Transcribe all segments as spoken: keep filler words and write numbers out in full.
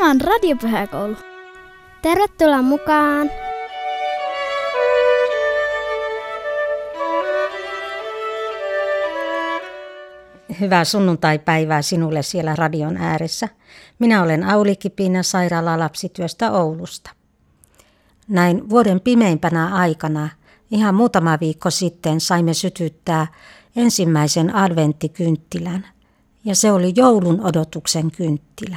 Tämä on Radiopyhäkoulu. Tervetuloa mukaan! Hyvää sunnuntaipäivää sinulle siellä radion ääressä. Minä olen Auli Kipinä sairaalalapsityöstä Oulusta. Näin vuoden pimeimpänä aikana, ihan muutama viikko sitten, saimme sytyttää ensimmäisen adventtikynttilän, ja se oli joulun odotuksen kynttilä.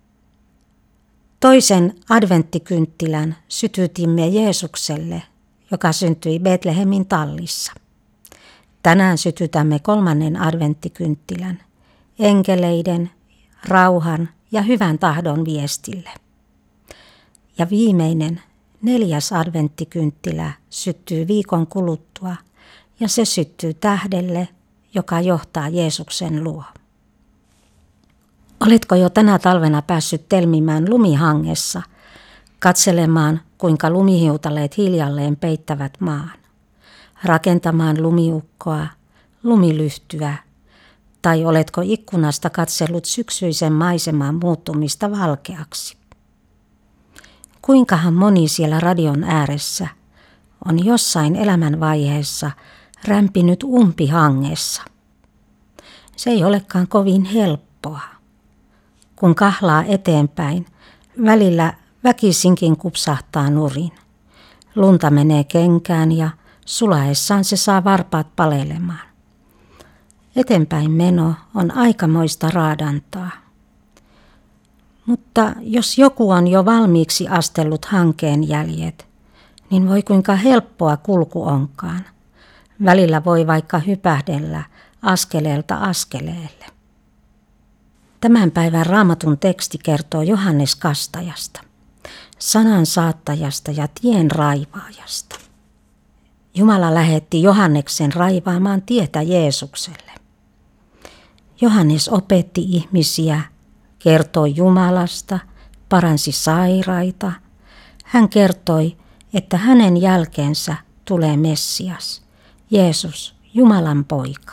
Toisen adventtikynttilän sytytimme Jeesukselle, joka syntyi Betlehemin tallissa. Tänään sytytämme kolmannen adventtikynttilän, enkeleiden, rauhan ja hyvän tahdon viestille. Ja viimeinen, neljäs adventtikynttilä syttyy viikon kuluttua, ja se syttyy tähdelle, joka johtaa Jeesuksen luo. Oletko jo tänä talvena päässyt telmimään lumihangessa, katselemaan kuinka lumihiutaleet hiljalleen peittävät maan, rakentamaan lumiukkoa, lumilyhtyä, tai oletko ikkunasta katsellut syksyisen maiseman muuttumista valkeaksi? Kuinkahan moni siellä radion ääressä on jossain elämänvaiheessa rämpinyt umpihangessa? Se ei olekaan kovin helppoa. Kun kahlaa eteenpäin, välillä väkisinkin kupsahtaa nurin. Lunta menee kenkään ja sulaessaan se saa varpaat palelemaan. Eteenpäin meno on aikamoista raadantaa. Mutta jos joku on jo valmiiksi astellut hankeen jäljet, niin voi kuinka helppoa kulku onkaan. Välillä voi vaikka hypähdellä askeleelta askeleelle. Tämän päivän Raamatun teksti kertoo Johannes Kastajasta, sanan saattajasta ja tien raivaajasta. Jumala lähetti Johanneksen raivaamaan tietä Jeesukselle. Johannes opetti ihmisiä, kertoi Jumalasta, paransi sairaita. Hän kertoi, että hänen jälkeensä tulee Messias, Jeesus, Jumalan poika.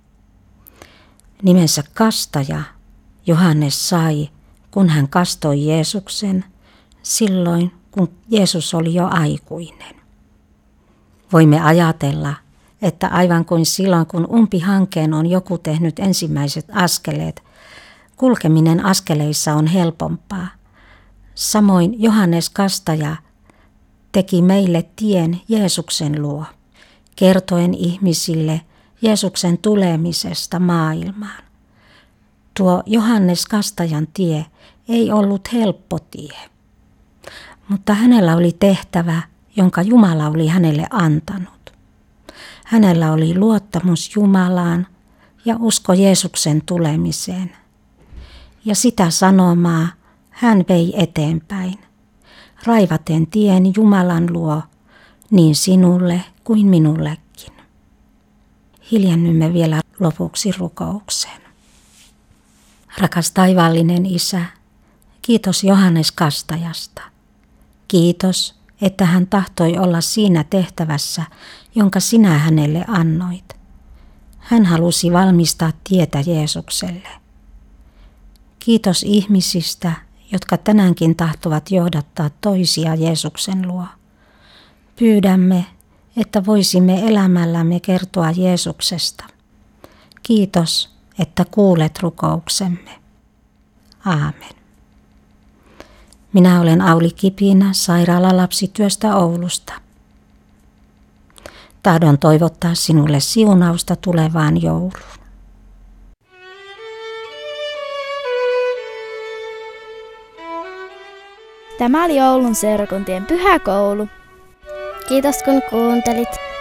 Nimensä kastaja Johannes sai, kun hän kastoi Jeesuksen, silloin kun Jeesus oli jo aikuinen. Voimme ajatella, että aivan kuin silloin kun umpihankeen on joku tehnyt ensimmäiset askeleet, kulkeminen askeleissa on helpompaa. Samoin Johannes Kastaja teki meille tien Jeesuksen luo, kertoen ihmisille Jeesuksen tulemisesta maailmaan. Tuo Johannes Kastajan tie ei ollut helppo tie, mutta hänellä oli tehtävä, jonka Jumala oli hänelle antanut. Hänellä oli luottamus Jumalaan ja usko Jeesuksen tulemiseen. Ja sitä sanomaa hän vei eteenpäin, raivaten tien Jumalan luo niin sinulle kuin minullekin. Hiljennymme vielä lopuksi rukoukseen. Rakas taivaallinen Isä, kiitos Johannes Kastajasta. Kiitos, että hän tahtoi olla siinä tehtävässä, jonka sinä hänelle annoit. Hän halusi valmistaa tietä Jeesukselle. Kiitos ihmisistä, jotka tänäänkin tahtovat johdattaa toisia Jeesuksen luo. Pyydämme, että voisimme elämällämme kertoa Jeesuksesta. Kiitos, että kuulet rukouksemme. Aamen. Minä olen Auli Kipinä sairaalalapsityöstä Oulusta. Tahdon toivottaa sinulle siunausta tulevaan jouluun. Tämä oli Oulun seurakuntien pyhäkoulu. Kiitos kun kuuntelit.